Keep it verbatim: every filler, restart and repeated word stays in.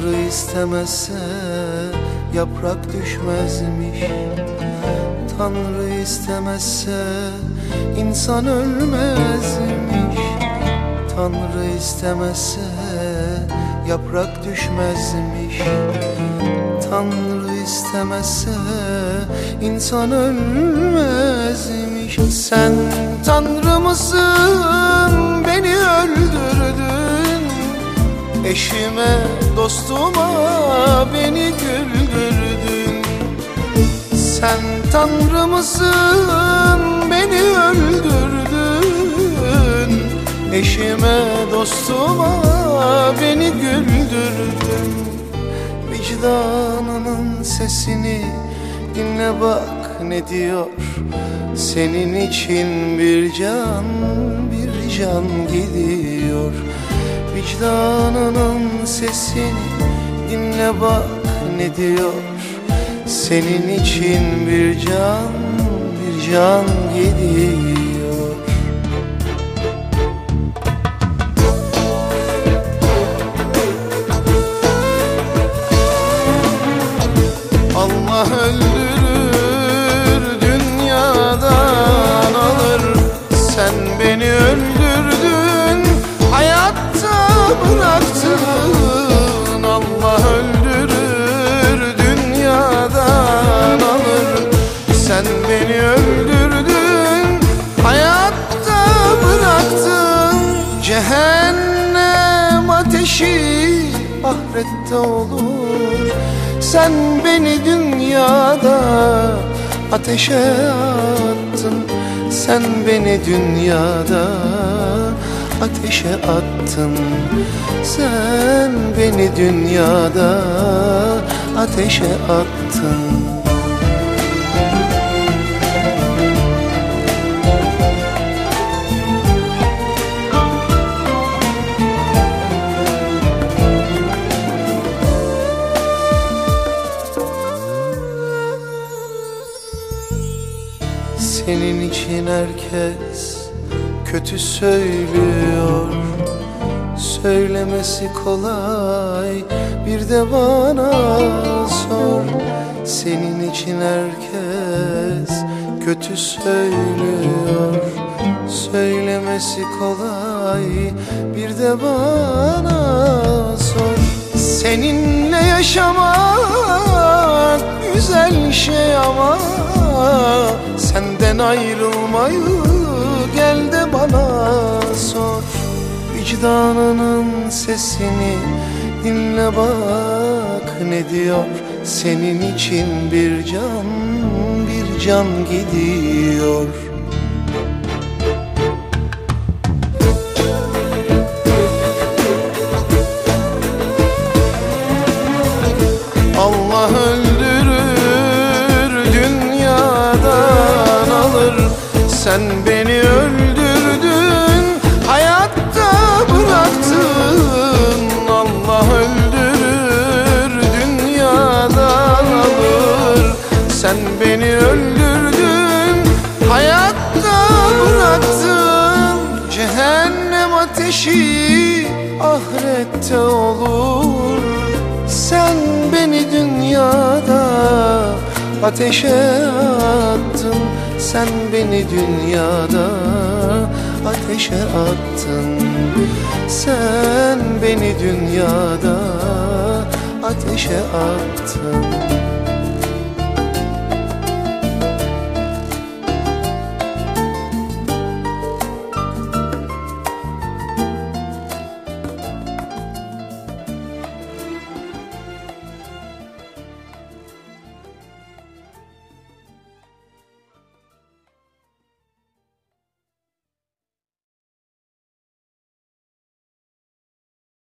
Tanrı istemezse yaprak düşmezmiş. Tanrı istemezse insan ölmezmiş. Tanrı istemezse yaprak düşmezmiş. Tanrı istemezse insan ölmezmiş. Sen Tanrı mısın, beni öldürdün. Eşime, dostuma beni güldürdün. Sen Tanrı mısın, beni öldürdün. Eşime, dostuma beni güldürdün. Vicdanının sesini dinle bak ne diyor. Senin için bir can, bir can gidiyor. Vicdanının sesini dinle bak ne diyor. Senin için bir can, bir can gidiyor. Allah öldürür, dünyadan alır. Sen beni öldürdün, hayatta bıraktın. Allah öldürür, dünyadan alır. Sen beni öldürdün, hayatta bıraktın. Cehennem ateşi ahirette olur. Sen beni dünyada ateşe attın. Sen beni dünyada ateşe attın. Sen beni dünyada ateşe attın. Senin için herkes kötü söylüyor. Söylemesi kolay, bir de bana sor. Senin için herkes kötü söylüyor. Söylemesi kolay, bir de bana sor. Seninle yaşamak güzel şey ama senden ayrılmayı gel de bana sor. Vicdanının sesini dinle bak ne diyor. Senin için bir can, bir can gidiyor. Allah öldürür, dünyadan alır. Sen beni öldürdün, hayatta bıraktın. Allah öldürür, dünyadan alır. Sen beni öldürdün, hayatta bıraktın. Cehennem ateşi ahirette olur. Sen beni dünyada ateşe attın. Sen beni dünyada ateşe attın. Sen beni dünyada ateşe attın.